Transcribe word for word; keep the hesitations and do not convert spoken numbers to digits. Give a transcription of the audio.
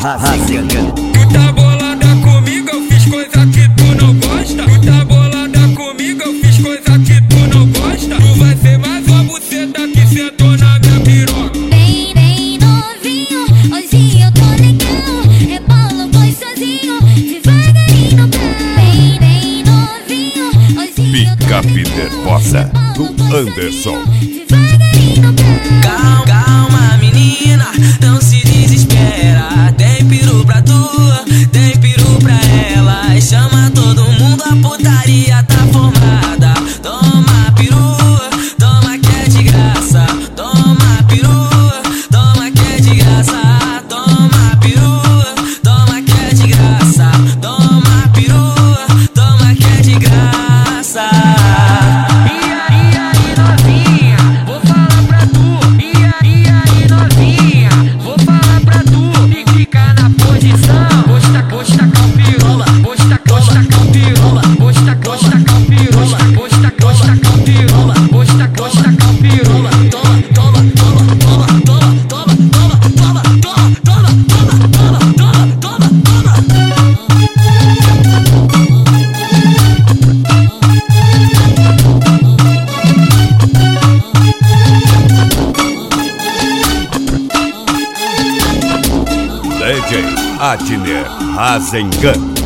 Rasengan. Tu tá bolada comigo, eu fiz coisa que tu não gosta. Tu tá bolada comigo, eu fiz coisa que tu não gosta. Tu vai ser mais uma buceta que sentou na minha piroca. Bem, bem novinho, hoje eu tô legal. Rebolo gostosinho, devagarinho pra. Bem, bem novinho, hoje eu tô Picape nervosa do Anderson. devagarinho pra. Calma, calma menina, não se desespera. Tem peru pra tu, tem peru pra ela. Chama todo mundo, a putaria tá formada. Toma peru, toma que é de graça. Toma peru, toma que é de graça. Toma peru, toma que é de graça. Toma peru, toma que é de graça. D J Adner Rasengan.